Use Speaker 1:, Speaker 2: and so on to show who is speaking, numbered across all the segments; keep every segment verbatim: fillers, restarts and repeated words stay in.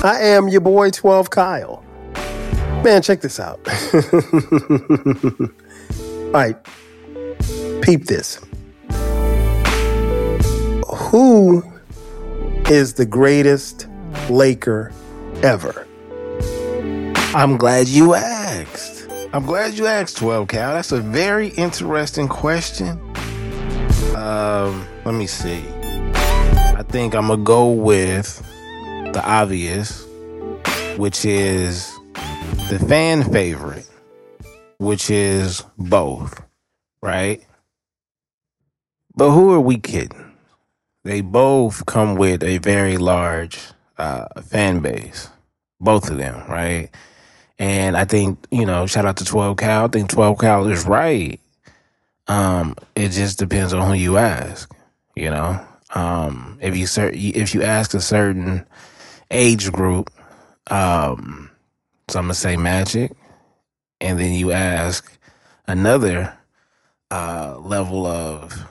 Speaker 1: I am your boy twelve Kyle. Man, check this out. All right, peep this. Who is the greatest Laker ever?
Speaker 2: I'm glad you asked. I'm glad you asked, twelve Cal. That's a very interesting question. Um, let me see. I think I'm gonna go with the obvious, which is the fan favorite, which is both, right? But who are we kidding? They both come with a very large uh, fan base, both of them, right? And I think, you know, shout out to twelve Cal. I think twelve Cal is right. Um, it just depends on who you ask, you know. Um, if you cer- if you ask a certain age group, um, so I'm gonna say Magic, and then you ask another uh, level of,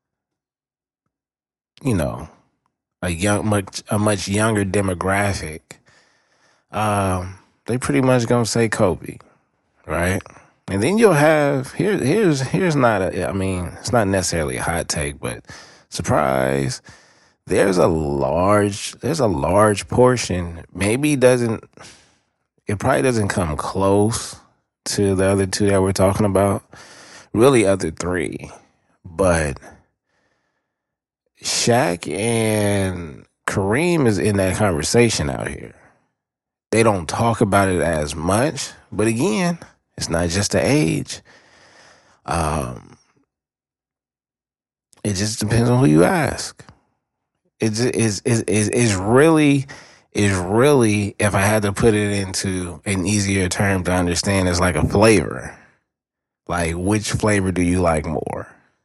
Speaker 2: you know, a young, much a much younger demographic, um, they pretty much gonna say Kobe, right? And then you'll have here. Here's here's not a. I mean, it's not necessarily a hot take, but surprise. There's a large. There's a large portion. Maybe doesn't. It probably doesn't come close to the other two that we're talking about. Really, other three, but Shaq and Kareem is in that conversation out here. They don't talk about it as much, but again, it's not just the age. Um, it just depends on who you ask. It is is is is really is really, if I had to put it into an easier term to understand, it's like a flavor. Like, which flavor do you like more?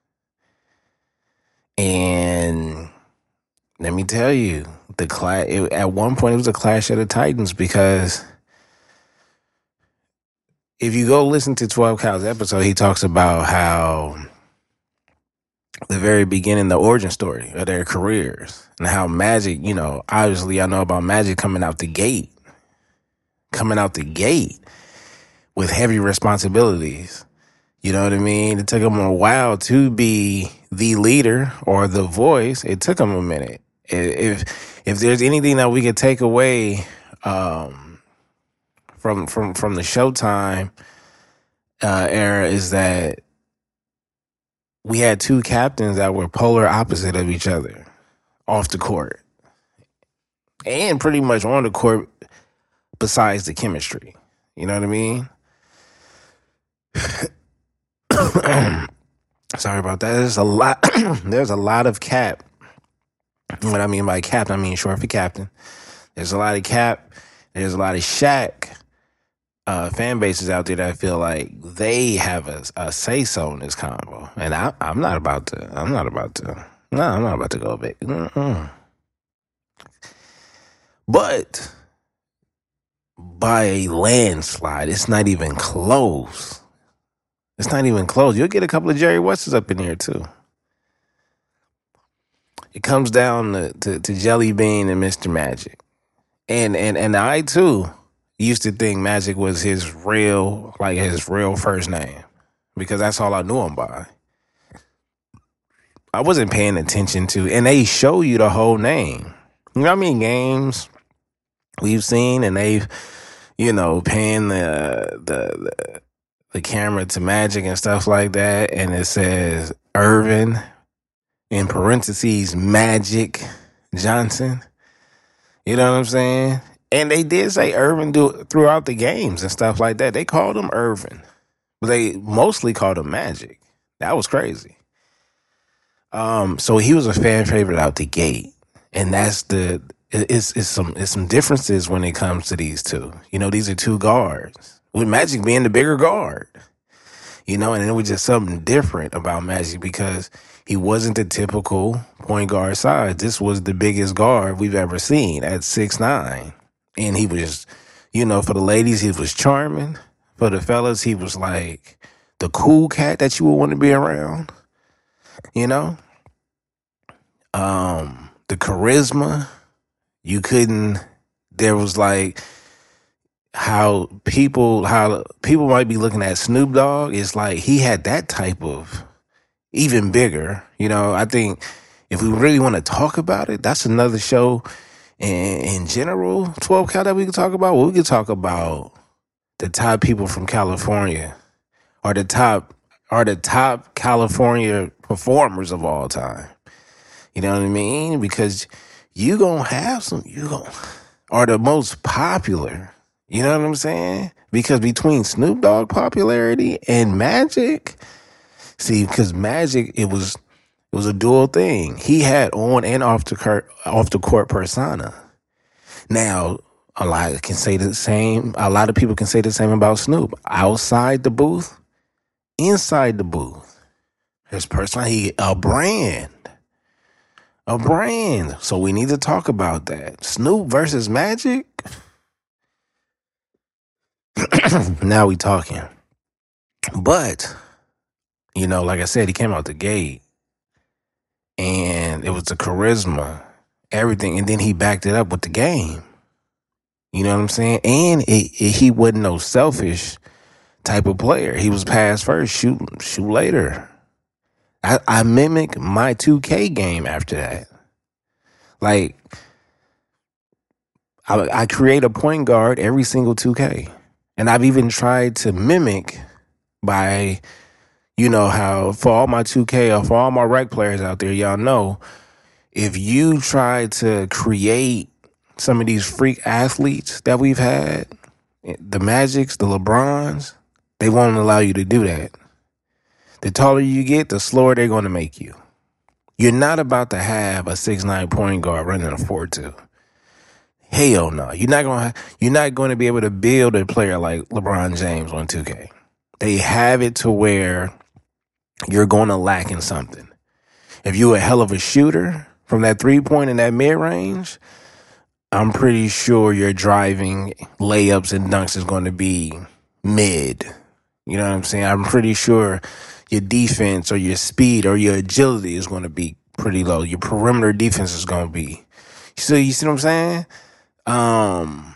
Speaker 2: And let me tell you, the class it, at one point it was a clash of the Titans, because if you go listen to twelve Cal's episode, he talks about how the very beginning, the origin story of their careers, and how Magic, you know, obviously I know about Magic coming out the gate, coming out the gate with heavy responsibilities. You know what I mean? It took him a while to be the leader or the voice. It took him a minute. If if there's anything that we could take away um, from from from the Showtime uh, era, is that we had two captains that were polar opposite of each other off the court and pretty much on the court, besides the chemistry. You know what I mean? Sorry about that. There's a lot. There's a lot of cap. What I mean by cap, I mean short for captain. There's a lot of cap. There's a lot of Shaq uh, fan bases out there that I feel like they have a, a say so in this combo, and I, I'm not about to. I'm not about to. No, I'm not about to go big. Mm-mm. But by a landslide, it's not even close. It's not even close. You'll get a couple of Jerry Wests up in here too. It comes down to, to, to Jelly Bean and Mister Magic. And and and I too used to think Magic was his real, like his real first name, because that's all I knew him by. I wasn't paying attention to, and they show you the whole name. You know how many games we've seen, and they've, you know, paying the the the, the camera to Magic and stuff like that, and it says Irvin, in parentheses, Magic Johnson. You know what I'm saying? And they did say Irvin do, throughout the games and stuff like that. They called him Irvin, but they mostly called him Magic. That was crazy. Um, so he was a fan favorite out the gate, and that's the it's it's some it's some differences when it comes to these two. You know, these are two guards, with Magic being the bigger guard. You know, and it was just something different about Magic, because he wasn't the typical point guard size. This was the biggest guard we've ever seen at six nine. And he was, you know, for the ladies, he was charming. For the fellas, he was like the cool cat that you would want to be around. You know? Um, the charisma, you couldn't There was like how people how people might be looking at Snoop Dogg. It's like he had that type of even bigger. You know, I think if we really want to talk about it, that's another show in, in general, twelve Cal, that we could talk about. Well, we could talk about the top people from California, or the top are the top California performers of all time. You know what I mean? Because you gonna have some, you gonna are the most popular. You know what I'm saying? Because between Snoop Dogg popularity and Magic, see, because Magic, it was it was a dual thing. He had on and off the court, off the court persona. Now, a lot can say the same. A lot of people can say the same about Snoop. Outside the booth, inside the booth, his persona, he a brand. A brand. So we need to talk about that. Snoop versus Magic. Now we talking. But, you know, like I said, he came out the gate. And it was the charisma, everything. And then he backed it up with the game. You know what I'm saying? And it, it, he wasn't no selfish type of player. He was pass first, shoot, shoot later. I, I mimic my two K game after that. Like, I, I create a point guard every single two K. And I've even tried to mimic by, you know, how for all my two K or for all my rec players out there, y'all know, if you try to create some of these freak athletes that we've had, the Magics, the LeBrons, they won't allow you to do that. The taller you get, the slower they're going to make you. You're not about to have a six nine point guard running a four two. Hell no. You're not going to you're not going to be able to build a player like LeBron James on two K. They have it to where you're going to lack in something. If you're a hell of a shooter from that three-point and that mid-range, I'm pretty sure your driving layups and dunks is going to be mid. You know what I'm saying? I'm pretty sure your defense or your speed or your agility is going to be pretty low. Your perimeter defense is going to be. So you see what I'm saying? Um,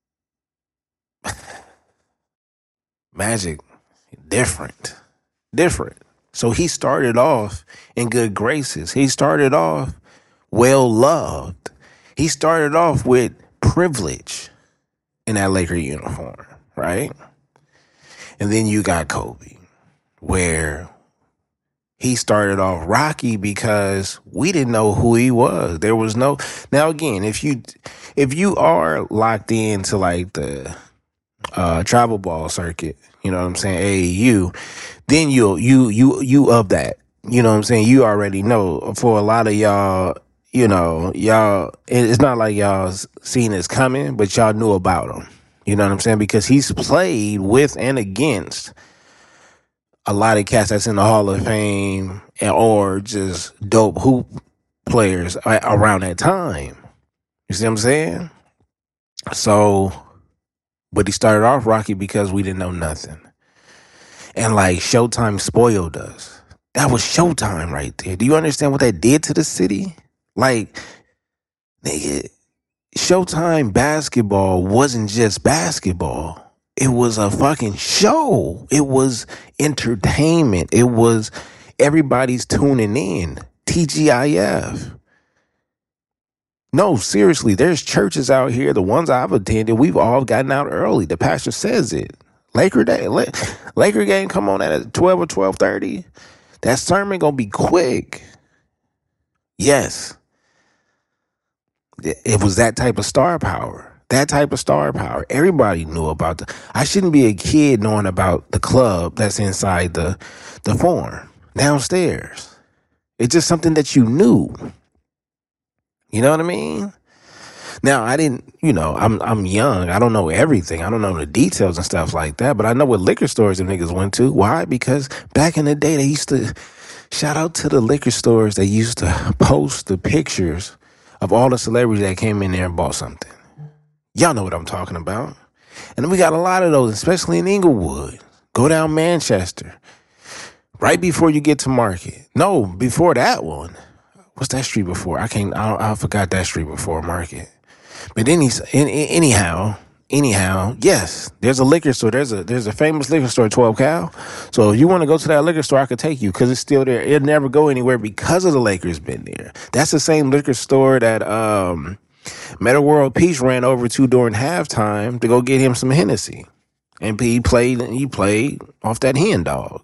Speaker 2: Magic, different, different. So he started off in good graces. He started off well loved. He started off with privilege in that Laker uniform, right? And then you got Kobe, where he started off rocky because we didn't know who he was. There was no. Now again, if you if you are locked into like the uh, travel ball circuit, you know what I'm saying, A A U, then you you you you of that. You know what I'm saying? You already know. For a lot of y'all, you know, y'all, it's not like y'all seen this coming, but y'all knew about him. You know what I'm saying? Because he's played with and against a lot of cats that's in the Hall of Fame and, or just dope hoop players around that time. You see what I'm saying? So, but he started off rocky because we didn't know nothing. And like Showtime spoiled us. That was Showtime right there. Do you understand what that did to the city? Like, nigga, Showtime basketball wasn't just basketball. It was a fucking show. It was entertainment. It was everybody's tuning in. T G I F. No, seriously, there's churches out here, the ones I've attended, we've all gotten out early. The pastor says it. Laker Day, Laker game come on at twelve or twelve thirty. That sermon gonna be quick. Yes. It was that type of star power. That type of star power. Everybody knew about the. I shouldn't be a kid knowing about the club that's inside the the Forum downstairs. It's just something that you knew. You know what I mean? Now I didn't. You know, I'm I'm young. I don't know everything. I don't know the details and stuff like that. But I know what liquor stores the niggas went to. Why? Because back in the day they used to. Shout out to the liquor stores that used to post the pictures of all the celebrities that came in there and bought something. Y'all know what I'm talking about. And we got a lot of those, especially in Inglewood. Go down Manchester. Right before you get to Market. No, before that one. What's that street before? I can't, I, I forgot that street before Market. But any, anyhow, anyhow, yes, there's a liquor store. There's a there's a famous liquor store, twelve Cal. So if you want to go to that liquor store, I could take you because it's still there. It'll never go anywhere because of the Lakers been there. That's the same liquor store that um, Meta World Peace ran over to during halftime to go get him some Hennessy. And he played, he played off that hen dog.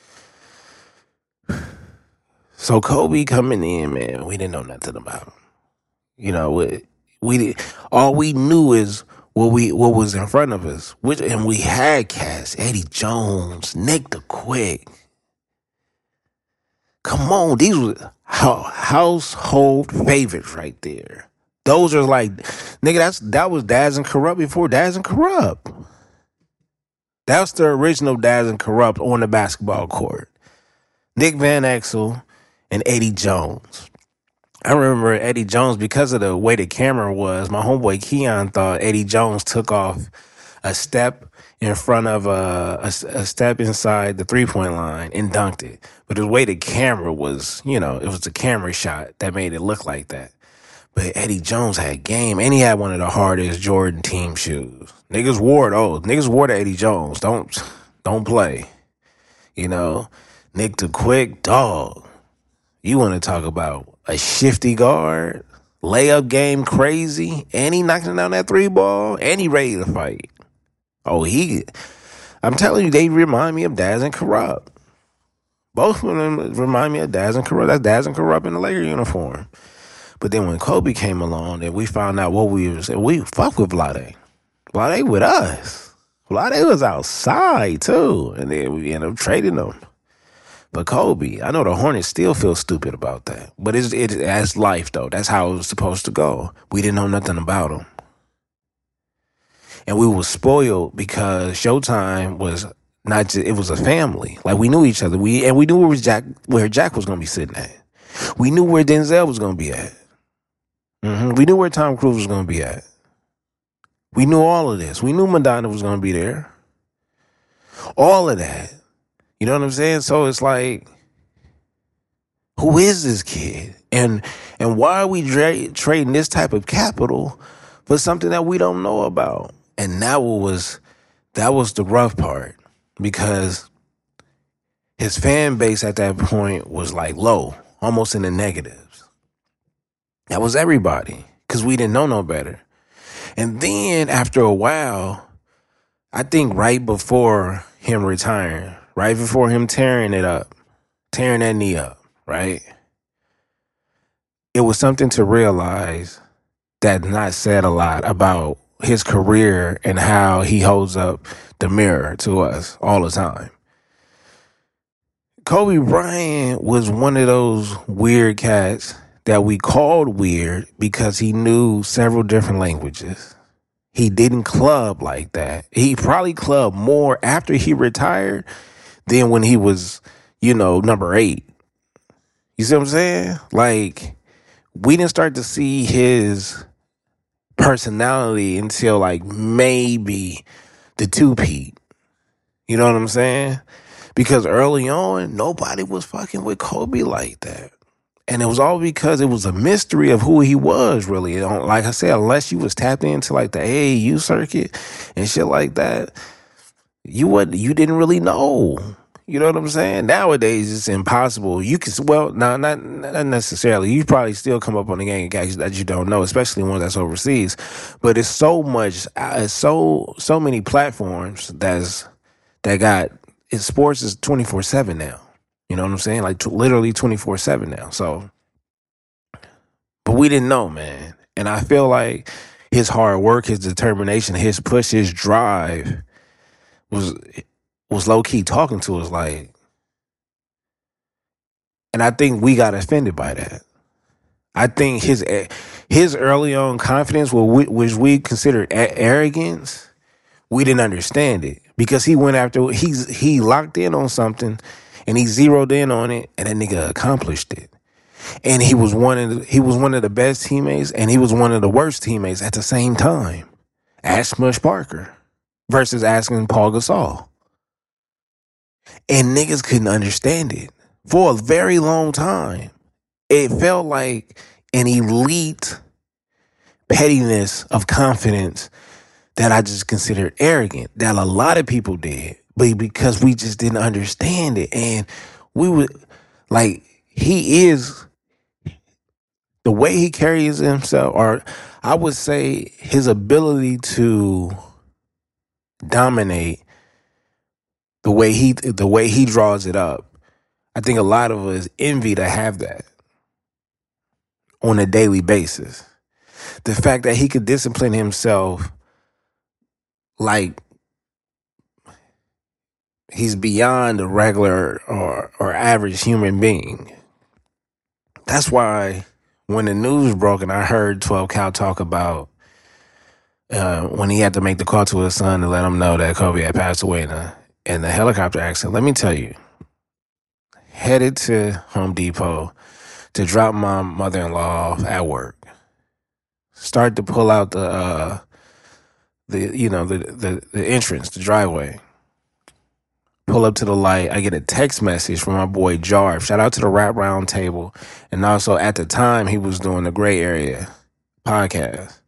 Speaker 2: So Kobe coming in, man, we didn't know nothing about him. You know, we, we all we knew is what we what was in front of us. Which, and we had cats, Eddie Jones, Nick the Quick. Come on, these were household favorites right there. Those are like, nigga, that's that was Daz and Corrupt before Daz and Corrupt. That was the original Daz and Corrupt on the basketball court. Nick Van Exel and Eddie Jones. I remember Eddie Jones, because of the way the camera was, my homeboy Keon thought Eddie Jones took off a step in front of a, a, a step inside the three-point line and dunked it. But the way the camera was, you know, it was the camera shot that made it look like that. But Eddie Jones had game, and he had one of the hardest Jordan team shoes. Niggas wore those. Niggas wore the Eddie Jones. Don't, don't play. You know, Nick the Quick, dog. You want to talk about a shifty guard, layup game crazy, and he knocking down that three ball, and he ready to fight. Oh, he, I'm telling you, they remind me of Daz and Corrupt. Both of them remind me of Daz and Corrupt. That's Daz and Corrupt in the Laker uniform. But then when Kobe came along, and we found out what we was, and we fuck with Vlade. Vlade with us. Vlade was outside too, and then we ended up trading him. But Kobe, I know the Hornets still feel stupid about that. But it's, it's that's life, though. That's how it was supposed to go. We didn't know nothing about him. And we were spoiled because Showtime was not just, it was a family. Like, we knew each other. We And we knew where Jack, where Jack was going to be sitting at. We knew where Denzel was going to be at. Mm-hmm. We knew where Tom Cruise was going to be at. We knew all of this. We knew Madonna was going to be there. All of that. You know what I'm saying? So it's like, who is this kid? And and why are we tra- trading this type of capital for something that we don't know about? And that was that was the rough part, because his fan base at that point was like low, almost in the negatives. That was everybody, because we didn't know no better. And then after a while, I think right before him retiring, right before him tearing it up, tearing that knee up, right? It was something to realize that not said a lot about his career and how he holds up the mirror to us all the time. Kobe Bryant was one of those weird cats that we called weird because he knew several different languages. He didn't club like that. He probably clubbed more after he retired than when he was, you know, number eight. You see what I'm saying? Like, we didn't start to see his personality until like maybe the two-peat. You know what I'm saying? Because early on, nobody was fucking with Kobe like that. And it was all because it was a mystery of who he was, really. Like I said, unless you was tapped into like the A A U circuit and shit like that, you would you didn't really know. You know what I'm saying? Nowadays, it's impossible. You can, well, no, not not necessarily. You probably still come up on the gang of guys that you don't know, especially one that's overseas. But it's so much, it's so so many platforms that's that got. It, sports is twenty-four seven now. You know what I'm saying? Like t- literally twenty-four seven now. So, but we didn't know, man. And I feel like his hard work, his determination, his push, his drive was was low key talking to us, like. And I think we got offended by that. I think his his early on confidence, which we considered arrogance, we didn't understand it because he went after he's he locked in on something. And he zeroed in on it, and that nigga accomplished it. And he was one of the, he was one of the best teammates, and he was one of the worst teammates at the same time. Ask Smush Parker versus asking Paul Gasol. And niggas couldn't understand it for a very long time. It felt like an elite pettiness of confidence that I just considered arrogant, that a lot of people did, but because we just didn't understand it. And we would, like, he is, the way he carries himself, or I would say his ability to dominate, the way he, the way he draws it up. I think a lot of us envy to have that on a daily basis. The fact that he could discipline himself like he's beyond a regular or, or average human being. That's why when the news broke and I heard twelve Cal talk about uh, when he had to make the call to his son to let him know that Kobe had passed away in a, in a helicopter accident, let me tell you, headed to Home Depot to drop my mother-in-law off at work, start to pull out the, uh, the you know, the, the, the entrance, the driveway. Pull up to the light. I get a text message from my boy Jarv. Shout out to the Rap Round Table. And also at the time, he was doing the Gray Area podcast.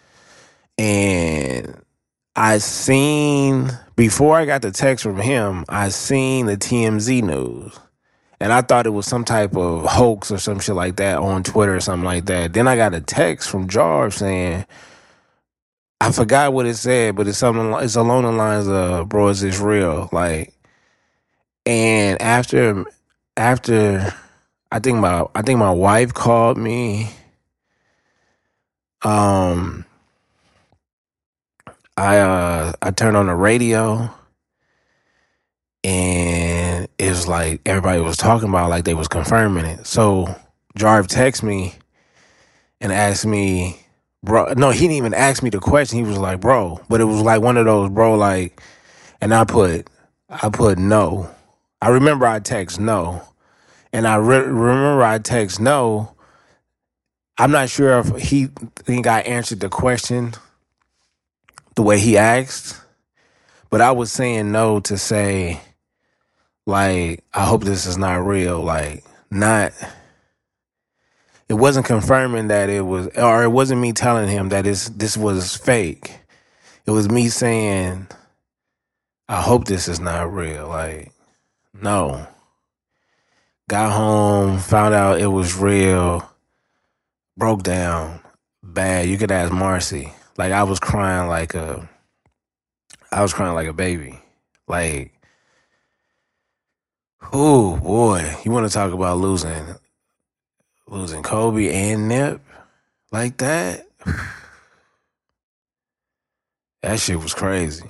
Speaker 2: And I seen, before I got the text from him, I seen the T M Z news. And I thought it was some type of hoax or some shit like that on Twitter or something like that. Then I got a text from Jarv saying, I forgot what it said, but it's something, it's along the lines of, bro, is this real? Like, and after, after, I think my, I think my wife called me. Um, I, uh, I turned on the radio, and it was like everybody was talking about, like they was confirming it. So Jarv texted me and asked me, bro. No, he didn't even ask me the question. He was like, bro, but it was like one of those, bro, like, and I put, I put no. I remember I text no. And I re- remember I text no. I'm not sure if he think I answered the question the way he asked, but I was saying no to say, like, I hope this is not real. Like, not, it wasn't confirming that it was, or it wasn't me telling him that it's, this was fake. It was me saying, I hope this is not real. Like, no. Got home, found out it was real, broke down, bad. You could ask Marcy. Like, I was crying like a, I was crying like a baby. Like, oh boy, you want to talk about losing, losing Kobe and Nip like that? That shit was crazy.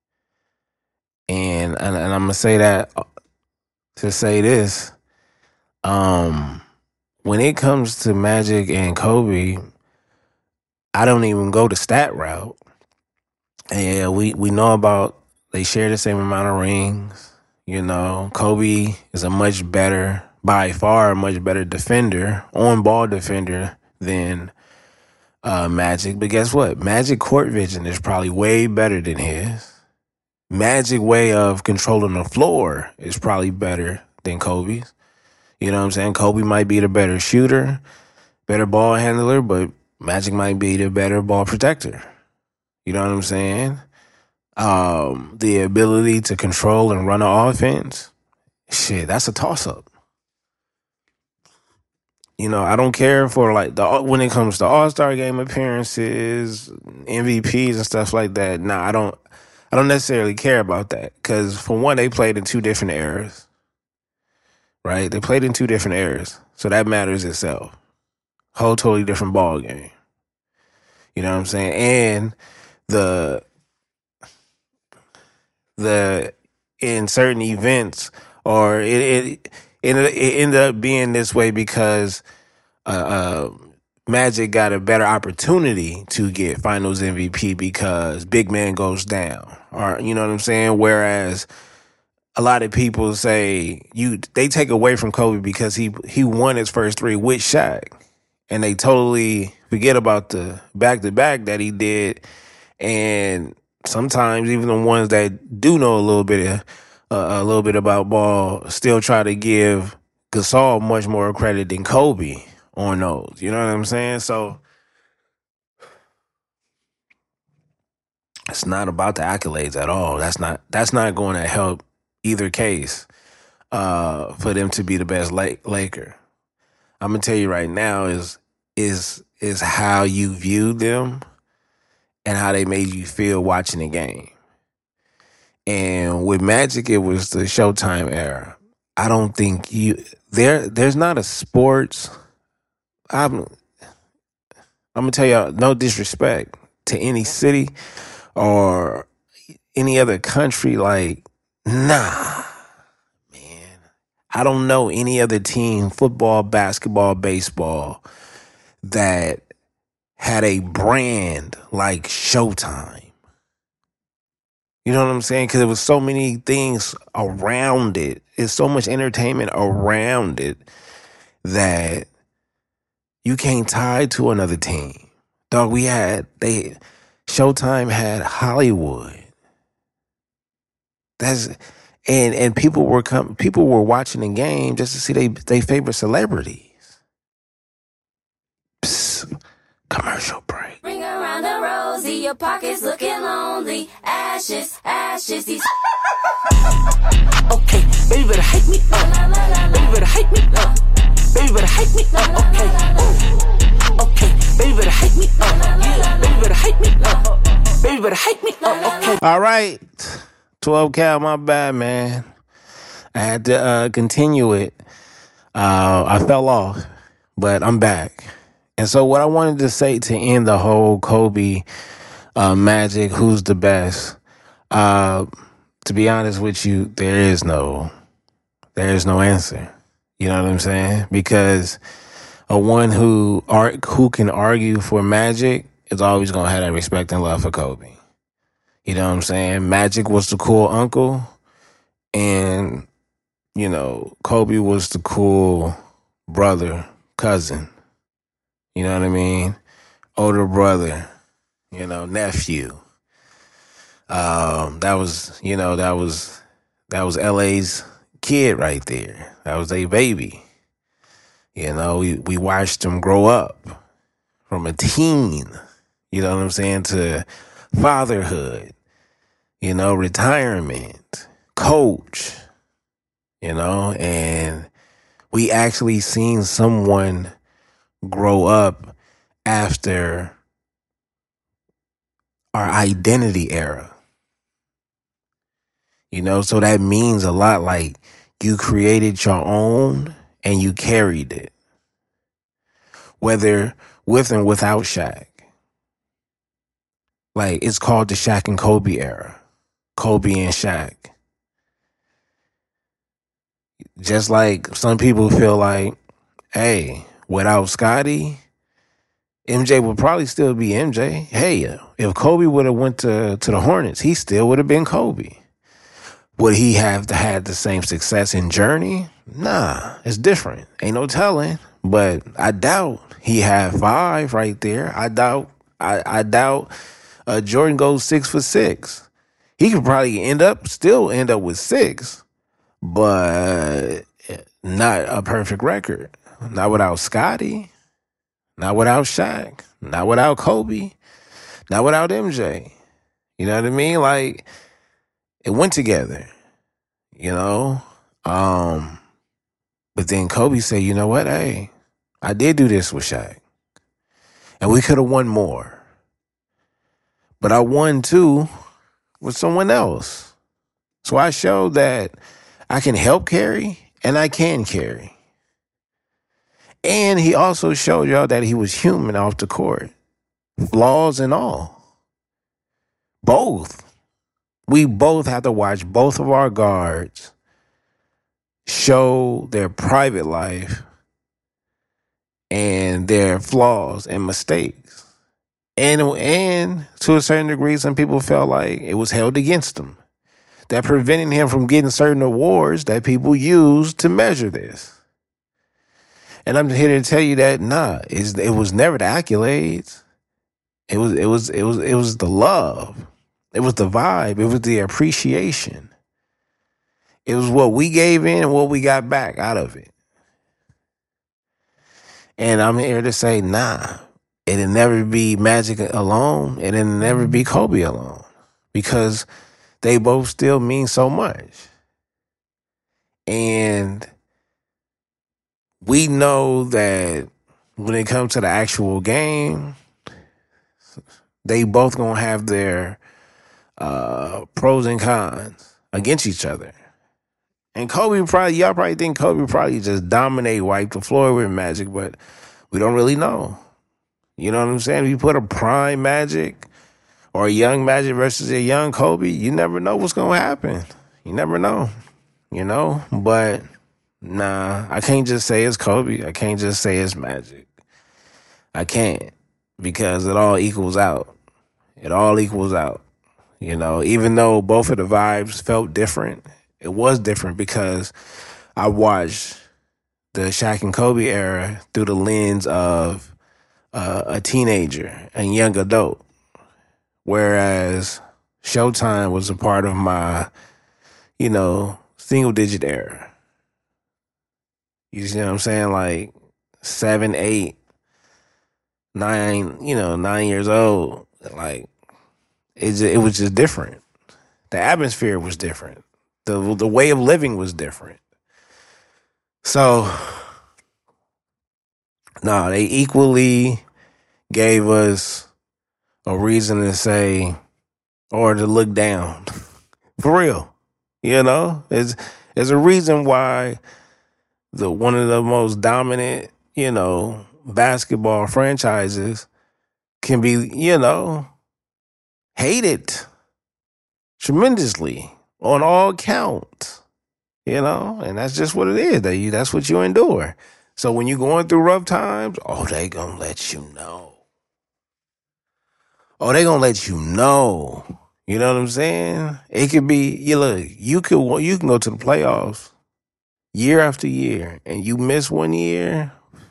Speaker 2: And, and, and I'm going to say that to say this. Um, when it comes to Magic and Kobe, I don't even go the stat route. And yeah, we, we know about, they share the same amount of rings. You know, Kobe is a much better, by far a much better defender, on-ball defender than uh, Magic. But guess what? Magic court vision is probably way better than his. Magic way of controlling the floor is probably better than Kobe's. You know what I'm saying? Kobe might be the better shooter, better ball handler, but Magic might be the better ball protector. You know what I'm saying? Um, the ability to control and run an offense, shit, that's a toss-up. You know, I don't care for, like, the when it comes to All-Star game appearances, M V Ps and stuff like that. Nah, I don't, I don't necessarily care about that because, for one, they played in two different eras. Right? They played in two different eras. So that matters itself. Whole totally different ball game. You know what I'm saying? And the the in certain events, or it it it, it ended up being this way because uh, uh, Magic got a better opportunity to get Finals M V P because big man goes down, or you know what I'm saying? Whereas a lot of people say you they take away from Kobe because he he won his first three with Shaq, and they totally forget about the back to back that he did. And sometimes even the ones that do know a little bit of, uh, a little bit about ball still try to give Gasol much more credit than Kobe on those. You know what I'm saying? So It's not about the accolades at all. That's not that's not going to help either case uh, for them to be the best Laker. I'm gonna tell you right now is is is how you viewed them and how they made you feel watching the game. And with Magic, it was the Showtime era. I don't think you there. There's not a sports. I'm. I'm gonna tell y'all, no disrespect to any city or any other country. Like, nah, man. I don't know any other team, football, basketball, baseball, that had a brand like Showtime. You know what I'm saying? Because there was so many things around it. There's so much entertainment around it that you can't tie to another team. Dog, we had, they, Showtime had Hollywood. That's, and and people were com- people were watching the game just to see they they favorite celebrities. Psst, commercial break.
Speaker 3: Ring around the rosy, your pockets looking lonely. Ashes, ashes, these.
Speaker 4: Okay, baby better hype me up. Baby better hype me up. Baby better hype me up. Okay, ooh. Okay, baby better hype me up. Yeah, baby better hype me up. Baby better hype me up. Okay.
Speaker 2: All right, twelve cal, my bad, man. I had to uh, continue it. Uh, I fell off, but I'm back. And so what I wanted to say to end the whole Kobe uh, Magic, who's the best? Uh, to be honest with you, there is no, there is no answer. You know what I'm saying? Because a one who ar- who can argue for Magic is always gonna have that respect and love for Kobe. You know what I'm saying? Magic was the cool uncle, and you know Kobe was the cool brother, cousin. You know what I mean? Older brother, you know, nephew. Um, that was, you know, that was, that was L A's kid right there. That was a baby. You know, we, we watched him grow up from a teen, you know what I'm saying, to fatherhood, you know, retirement, coach, you know, and we actually seen someone grow up after our identity era. You know, so that means a lot. Like, you created your own and you carried it, whether with and without Shaq. Like, it's called the Shaq and Kobe era. Kobe and Shaq. Just like some people feel like, hey, without Scottie, M J would probably still be M J. Hey, if Kobe would have went to, to the Hornets, he still would have been Kobe. Would he have had the same success in Journey? Nah, it's different. Ain't no telling. But I doubt he had five right there. I doubt. I, I doubt uh, Jordan goes six for six. He could probably end up still end up with six, but not a perfect record. Not without Scottie. Not without Shaq. Not without Kobe. Not without M J. You know what I mean? Like, it went together, you know? Um, but then Kobe said, you know what? Hey, I did do this with Shaq. And we could have won more. But I won too with someone else. So I showed that I can help carry and I can carry. And he also showed y'all that he was human off the court. Flaws and all. Both. We both have to watch both of our guards show their private life and their flaws and mistakes. And, and to a certain degree, some people felt like it was held against them. That prevented him from getting certain awards that people use to measure this. And I'm here to tell you that nah, it's, it was never the accolades. It was it was it was it was the love. It was the vibe. It was the appreciation. It was what we gave in and what we got back out of it. And I'm here to say, nah, it'll never be Magic alone. It'll never be Kobe alone. because they both still mean so much. And we know that when it comes to the actual game, they both gonna have their uh, pros and cons against each other. And Kobe probably, y'all probably think Kobe probably just dominate, wipe the floor with Magic, but we don't really know. You know what I'm saying? If you put a prime Magic or a young Magic versus a young Kobe, you never know what's gonna happen. You never know. You know? But nah, I can't just say it's Kobe. I can't just say it's Magic. I can't, because it all equals out. It all equals out. You know, even though both of the vibes felt different, it was different because I watched the Shaq and Kobe era through the lens of uh, a teenager, a young adult, whereas Showtime was a part of my, you know, single-digit era. You see what I'm saying? Like seven, eight, nine, you know, nine years old. Like it, just, it was just different. The atmosphere was different. The the way of living was different. So, no, they equally gave us a reason to say or to look down. For real. You know? It's, it's a reason why the one of the most dominant, you know, basketball franchises can be, you know, hated tremendously on all counts, you know, and that's just what it is. That you, that's what you endure. So when you're going through rough times, oh, they gonna let you know. Oh, they gonna let you know. You know what I'm saying? It could be, you look, you could, you can go to the playoffs year after year, and you miss one year.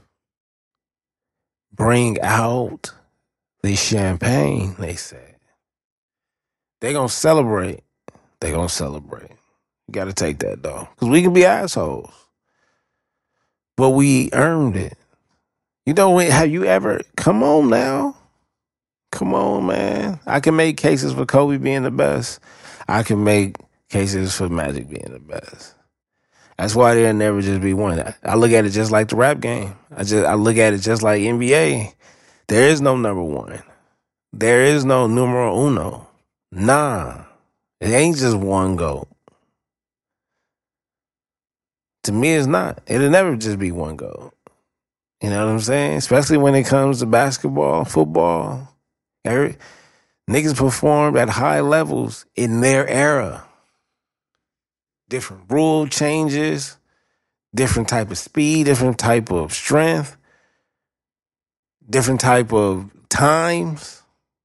Speaker 2: Bring out the champagne, they said. They gonna celebrate. They gonna celebrate. You gotta take that, though. Because we can be assholes. But we earned it. You know, have you ever, come on now. Come on, man. I can make cases for Kobe being the best. I can make cases for Magic being the best. That's why there'll never just be one. I look at it just like the rap game. I just I look at it just like N B A. There is no number one. There is no numero uno. Nah. It ain't just one GOAT. To me, it's not. It'll never just be one GOAT. You know what I'm saying? Especially when it comes to basketball, football. Every, niggas performed at high levels in their era. Different rule changes, different type of speed, different type of strength, different type of times.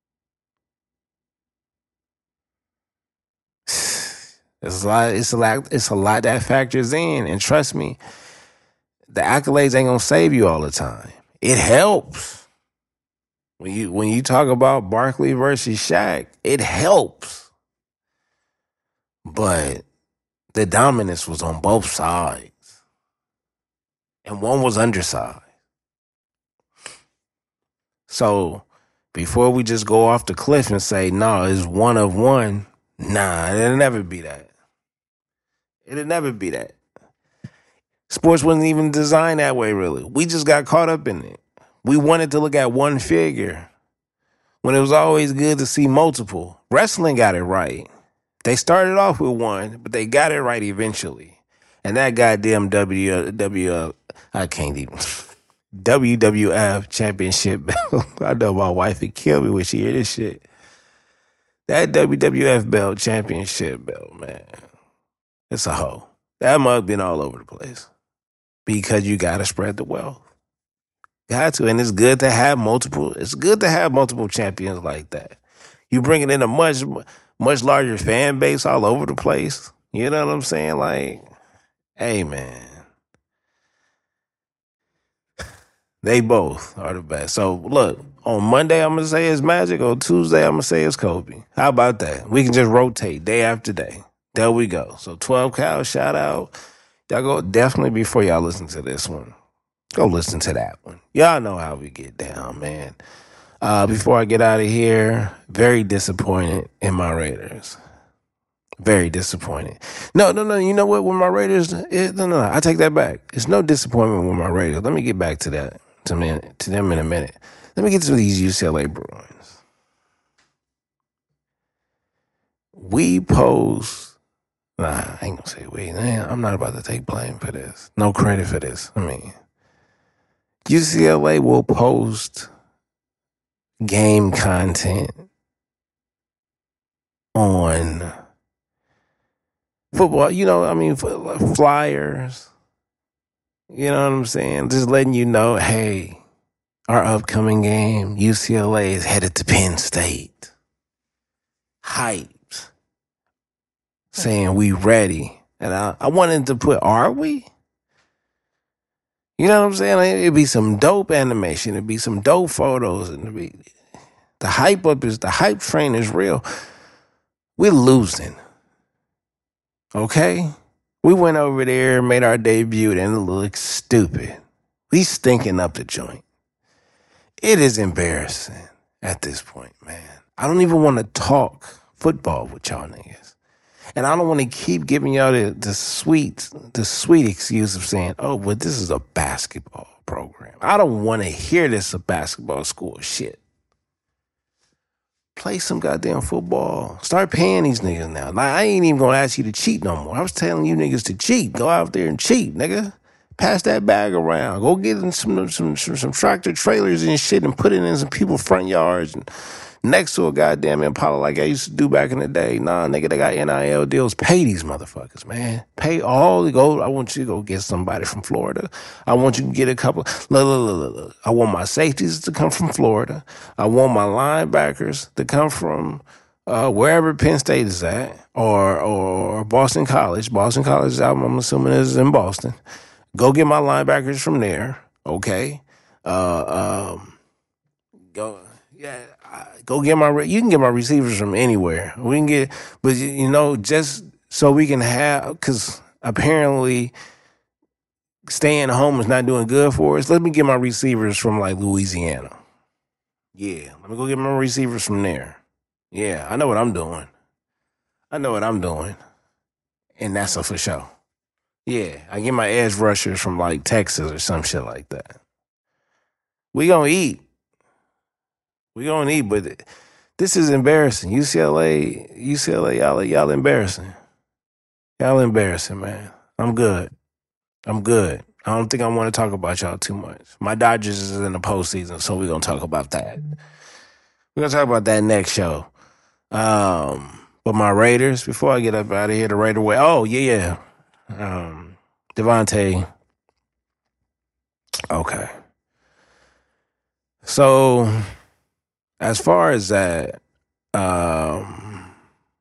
Speaker 2: It's a lot, it's a lot, it's a lot that factors in. And trust me, the accolades ain't gonna save you all the time. It helps. When you when you talk about Barkley versus Shaq, it helps. But the dominance was on both sides. And one was undersized. So before we just go off the cliff and say, no, it's one of one, nah, it'll never be that. It'll never be that. Sports wasn't even designed that way, really. We just got caught up in it. We wanted to look at one figure when it was always good to see multiple. Wrestling got it right. They started off with one, but they got it right eventually. And that goddamn W, W, I can't even, W W F championship belt. I know my wife would kill me when she hear this shit. That W W F belt, championship belt, man. It's a hoe. That mug been all over the place. Because you got to spread the wealth. Got to. And it's good to have multiple, it's good to have multiple champions like that. You bring it in a much, much larger fan base all over the place. You know what I'm saying? Like, hey, man. They both are the best. So, look, on Monday, I'm going to say it's Magic. On Tuesday, I'm going to say it's Kobe. How about that? We can just rotate day after day. There we go. So, twelve Cows, shout out. Y'all go, definitely before y'all listen to this one, go listen to that one. Y'all know how we get down, man. Uh, before I get out of here, very disappointed in my Raiders. Very disappointed. No, no, no. You know what? With my Raiders, it, no, no, no. I take that back. It's no disappointment with my Raiders. Let me get back to that to, minute, to them in a minute. Let me get to these U C L A Bruins. We pose. Nah, I ain't gonna say we. Man, I'm not about to take blame for this. No credit for this. I mean, U C L A will post game content on football, you know, I mean, flyers, you know what I'm saying? Just letting you know, hey, our upcoming game, U C L A is headed to Penn State. Hyped. Saying we ready. And I, I wanted to put, are we? You know what I'm saying? It'd be some dope animation. It'd be some dope photos. And it'd be, the hype up is, the hype train is real. We're losing. Okay? We went over there, made our debut, and it looked stupid. We stinking up the joint. It is embarrassing at this point, man. I don't even want to talk football with y'all niggas. And I don't want to keep giving y'all the, the sweet, the sweet excuse of saying, oh, well, this is a basketball program. I don't want to hear this a basketball school shit. Play some goddamn football. Start paying these niggas now. Like, I ain't even gonna ask you to cheat no more. I was telling you niggas to cheat. Go out there and cheat, nigga. Pass that bag around. Go get in some some some, some tractor trailers and shit and put it in some people's front yards and next to a goddamn Impala like I used to do back in the day. Nah, nigga, they got N I L deals. Pay these motherfuckers, man. Pay all the go. I want you to go get somebody from Florida. I want you to get a couple. Look, look, look, look, look. I want my safeties to come from Florida. I want my linebackers to come from uh, wherever Penn State is at or, or or Boston College. Boston College, I'm assuming, is in Boston. Go get my linebackers from there, okay? Uh, um, go, yeah. Go get my, you can get my receivers from anywhere. We can get, but you know, just so we can have, because apparently staying home is not doing good for us. Let me get my receivers from like Louisiana. Yeah, let me go get my receivers from there. Yeah, I know what I'm doing. I know what I'm doing. And that's a for sure. Yeah, I get my edge rushers from like Texas or some shit like that. We gonna eat. We gonna eat, but this is embarrassing. U C L A, U C L A, y'all, y'all embarrassing. Y'all embarrassing, man. I'm good. I'm good. I don't think I want to talk about y'all too much. My Dodgers is in the postseason, so we're gonna talk about that. We're gonna talk about that next show. Um, but my Raiders, before I get up out of here, the Raider way. Oh, yeah, yeah. Um, Devontae. Okay. So, as far as that, um,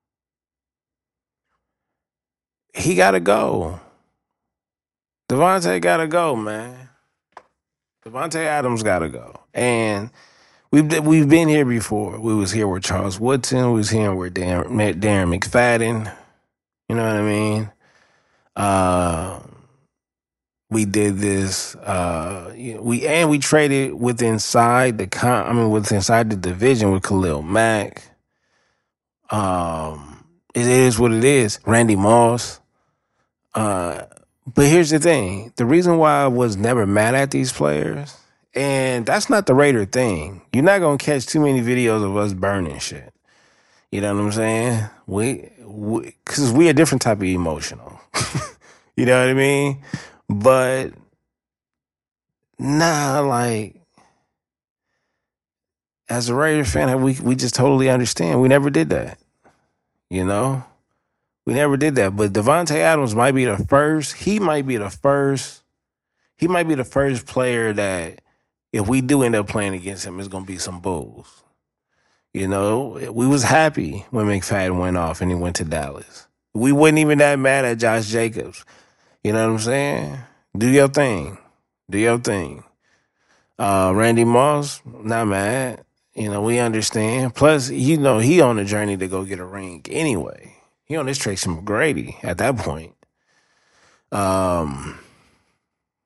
Speaker 2: he got to go. Devontae got to go, man. Devontae Adams got to go. And we've we've been here before. We was here with Charles Woodson. We was here with Darren, Darren McFadden. You know what I mean? Uh, we did this. Uh, we and we traded with inside the con. I mean, with inside the division with Khalil Mack. Um, it is what it is. Randy Moss. Uh, but here's the thing: the reason why I was never mad at these players, and that's not the Raider thing. You're not gonna catch too many videos of us burning shit. You know what I'm saying? We, because we, we a different type of emotional. You know what I mean? But, nah, like, as a Raider fan, we we just totally understand. We never did that, you know? We never did that. But Devontae Adams might be the first, he might be the first, he might be the first player that, if we do end up playing against him, it's going to be some bulls. You know? We was happy when McFadden went off and he went to Dallas. We wasn't even that mad at Josh Jacobs. You know what I'm saying? Do your thing. Do your thing. Uh, Randy Moss, not mad. You know, we understand. Plus, you know, he on a journey to go get a ring anyway. He on this Tracy McGrady at that point. Um,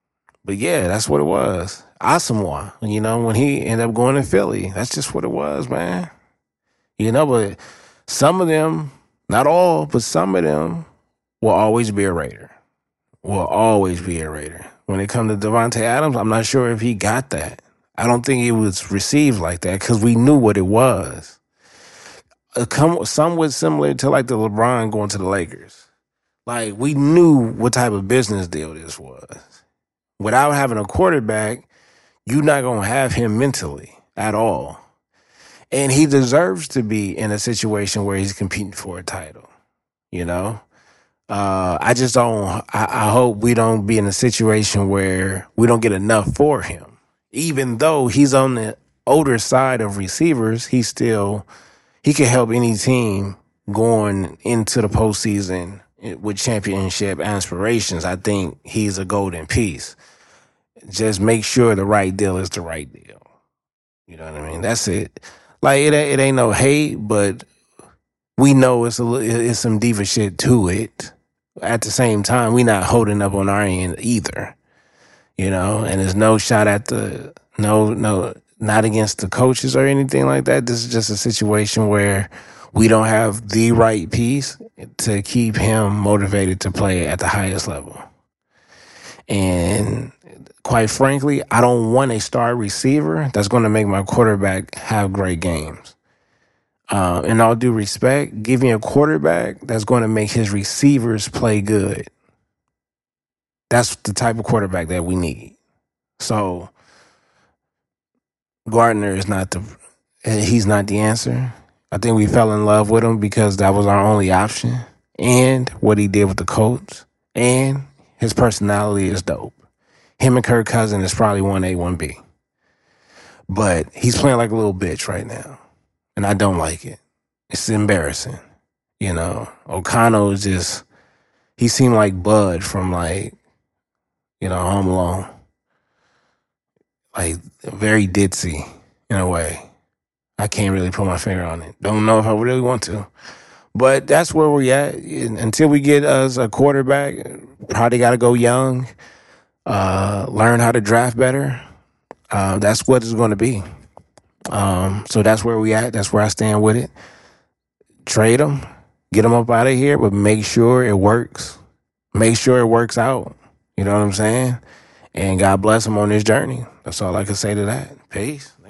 Speaker 2: But yeah, that's what it was. Asamoah, you know, when he ended up going to Philly, that's just what it was, man. You know, but some of them, not all, but some of them will always be a Raider. Will always be a Raider. When it comes to Devontae Adams, I'm not sure if he got that. I don't think it was received like that because we knew what it was. Uh, come, somewhat similar to like the LeBron going to the Lakers. Like, we knew what type of business deal this was. Without having a quarterback, you're not going to have him mentally at all. And he deserves to be in a situation where he's competing for a title, you know? Uh, I just don't, I, I hope we don't be in a situation where we don't get enough for him. Even though he's on the older side of receivers, he still, he can help any team going into the postseason with championship aspirations. I think he's a golden piece. Just make sure the right deal is the right deal. You know what I mean? That's it. Like, it, it ain't no hate, but we know it's a, it's some diva shit to it. At the same time, we not holding up on our end either. You know, and there's no shot at the, no, no, not against the coaches or anything like that. This is just a situation where we don't have the right piece to keep him motivated to play at the highest level. And quite frankly, I don't want a star receiver that's going to make my quarterback have great games. Uh, in all due respect, give me a quarterback that's going to make his receivers play good. That's the type of quarterback that we need. So Gardner is not the, he's not the answer. I think we fell in love with him because that was our only option, and what he did with the Colts, and his personality is dope. Him and Kirk Cousins is probably one A, one B. But he's playing like a little bitch right now, and I don't like it. It's embarrassing. You know, O'Connell is just, he seemed like Bud from like, you know, Home Alone. Like, very ditzy in a way. I can't really put my finger on it. Don't know if I really want to. But that's where we're at. Until we get us a quarterback, probably got to go young, uh, learn how to draft better. Uh, that's what it's going to be. Um, so that's where we at. That's where I stand with it. Trade them, get them up out of here, but make sure it works. Make sure it works out. You know what I'm saying? And God bless him on this journey. That's all I can say to that. Peace.